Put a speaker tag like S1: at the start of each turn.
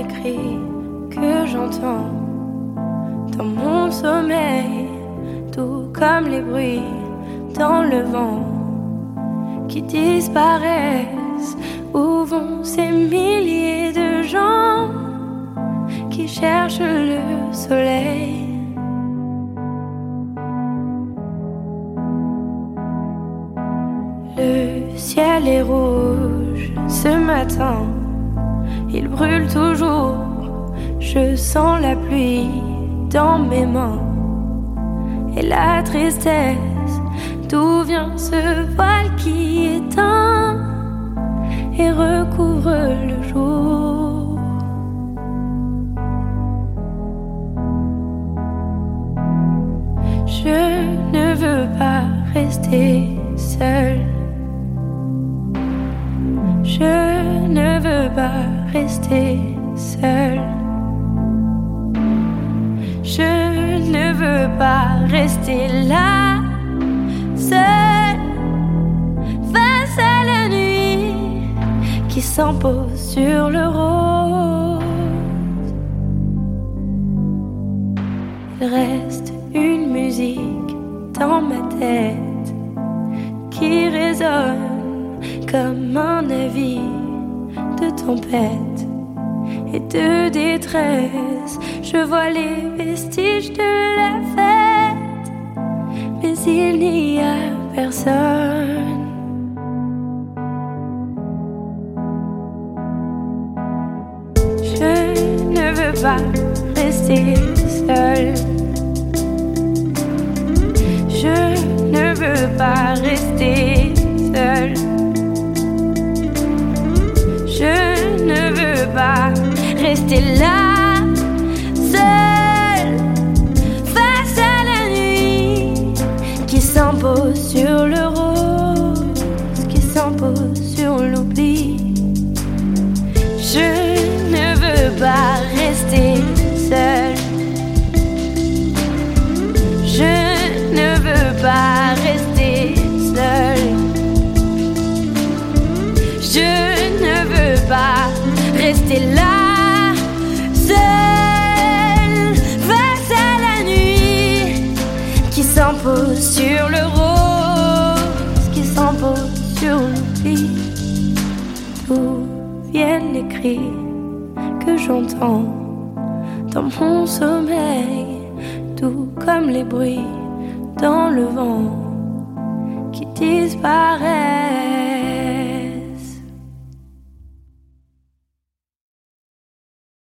S1: cris que j'entends dans mon sommeil, tout comme les bruits dans le vent qui disparaissent. Où vont ces milliers de gens qui cherchent le soleil? Le ciel est rouge ce matin, il brûle toujours. Je sens la pluie dans mes mains et la tristesse. D'où vient ce voile qui éteint et recouvre le jour? Je ne veux pas rester seule. Je ne veux pas rester seule. Je ne veux pas rester là, seule, face à la nuit qui s'impose sur le rose. Il reste une musique dans ma tête qui résonne comme un avis de tempête et de détresse. Je vois les vestiges de la fête, mais il n'y a personne. Je ne veux pas rester seule. Je ne veux pas rester seule. Je ne veux pas rester là, seule, face à la nuit qui s'impose sur le rose, qui s'impose sur l'oubli. Je ne veux pas rester seule. Je ne veux pas rester seule. Je ne veux pas rester là, seule, face à la nuit qui s'impose sur le rose, qui s'impose sur l'oubli. D'où viennent les cris que j'entends dans mon sommeil, tout comme les bruits dans le vent qui disparaissent.